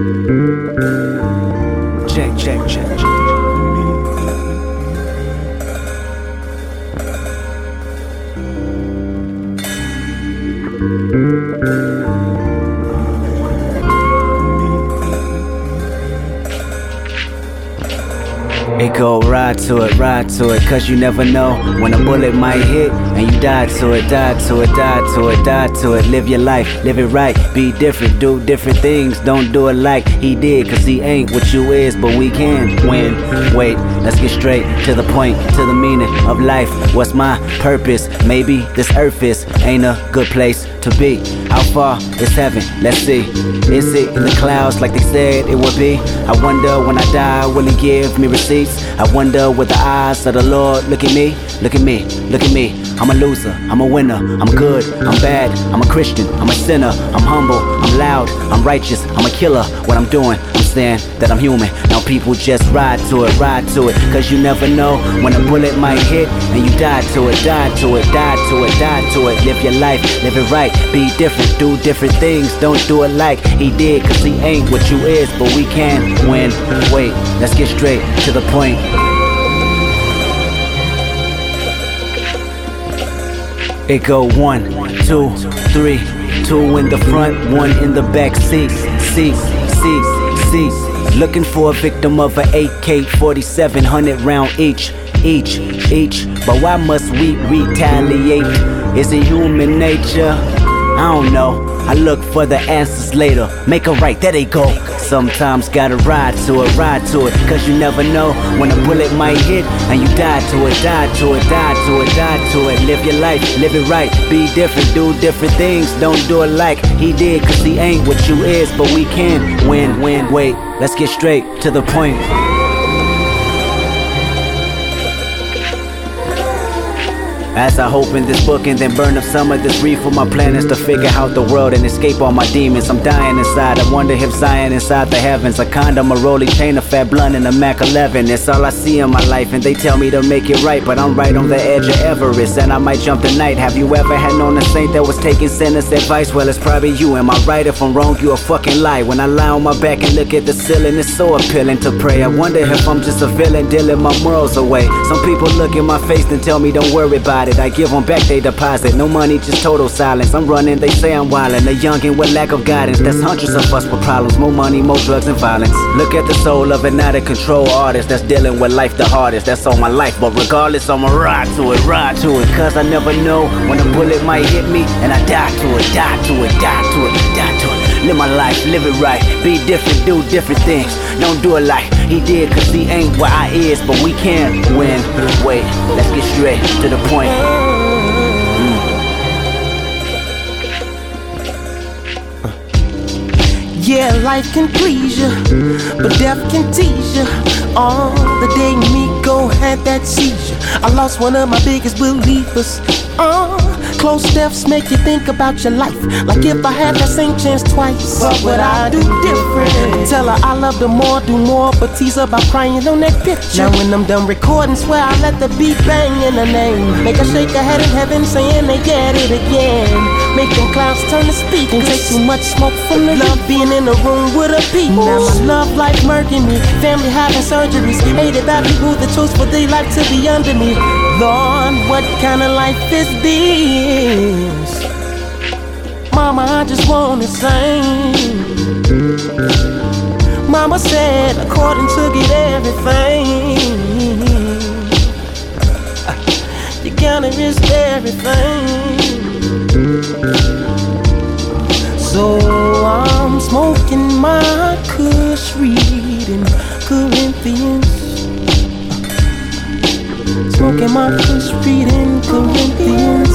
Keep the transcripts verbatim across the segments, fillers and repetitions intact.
Check, check, check, check. It go ride to it, ride to it, cause you never know when a bullet might hit and you die to it, die to it, die to it, die to it. Live your life, live it right, be different, do different things. Don't do it like he did, cause he ain't what you is, but we can win. Wait, let's get straight to the point, to the meaning of life. What's my purpose? Maybe this earth is ain't a good place to be. How far is heaven? Let's see. Is it in the clouds like they said it would be? I wonder when I die, will he give me receipts? I wonder with the eyes of the Lord look at me, look at me, look at me. I'm a loser, I'm a winner, I'm good, I'm bad, I'm a Christian, I'm a sinner, I'm humble, I'm loud, I'm righteous, I'm a killer. What I'm doing, I'm saying that I'm human. Now people just ride to it, ride to it, cause you never know when a bullet might hit and you die to it, die to it, die to it, die to it. Live your life, live it right, be different, do different things. Don't do it like he did, cause he ain't what you is, but we can win. Wait, let's get straight to the point. It go one, two, three, two in the front, one in the back seat, seat, seat, seat. Looking for a victim of an A K forty-seven hundred round each, each, each. But why must we retaliate? Is it human nature? I don't know. I look for the answers later. Make a right, there they go. Sometimes gotta ride to it, ride to it, cause you never know when a bullet might hit and you die to it, die to it, die to it, die to it. Live your life, live it right, be different, do different things. Don't do it like he did, cause he ain't what you is, but we can win, win. Wait, let's get straight to the point. As I hope in this book and then burn up some of this reef, for my plan is to figure out the world and escape all my demons. I'm dying inside, I wonder if Zion inside the heavens. A condom, a rolling chain, a fat blunt, and a Mac eleven. It's all I see in my life and they tell me to make it right, but I'm right on the edge of Everest and I might jump the night. Have you ever had known a saint that was taking sinners' advice? Well, it's probably you. Am I right? If I'm wrong, you a fucking lie. When I lie on my back and look at the ceiling, it's so appealing to pray. I wonder if I'm just a villain dealing my morals away. Some people look in my face and tell me don't worry about it. I give them back they deposit. No money, just total silence. I'm running, they say I'm wildin'. A youngin' with lack of guidance. That's hundreds of us with problems. More money, more drugs and violence. Look at the soul of an out of control artist that's dealing with life the hardest. That's all my life, but regardless, I'ma ride to it, ride to it. Cause I never know when a bullet might hit me and I die to it, die to it, die to it, die to it. Live my life, live it right, be different, do different things. Don't do it like he did, cause he ain't what I is, but we can win. Wait, let's get straight to the point. Yeah, life can please you, but death can tease you. On the day Miko had that seizure, I lost one of my biggest believers. Uh, close steps make you think about your life, like if I had that same chance twice. What would I do different? Tell her I love her more, do more, but tease her about crying on that picture. Now when I'm done recording, swear I let the beat bang in her name. Make her shake her head in heaven, saying they get it again. Make them clouds turn to speak and take too much smoke from the love being in the room with her people. Now my love life murking me, family having surgeries, hated by people that chose for their life to be under me. Lord, what kind of life is this? Mama, I just wanna sing. Mama said, according to get everything, you gotta risk everything. So I'm smoking my kush, reading Corinthians. Smoking my kush, reading Corinthians.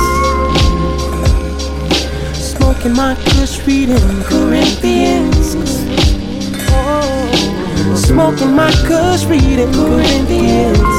Smoking my kush, reading Corinthians. Oh, smoking my kush, reading Corinthians.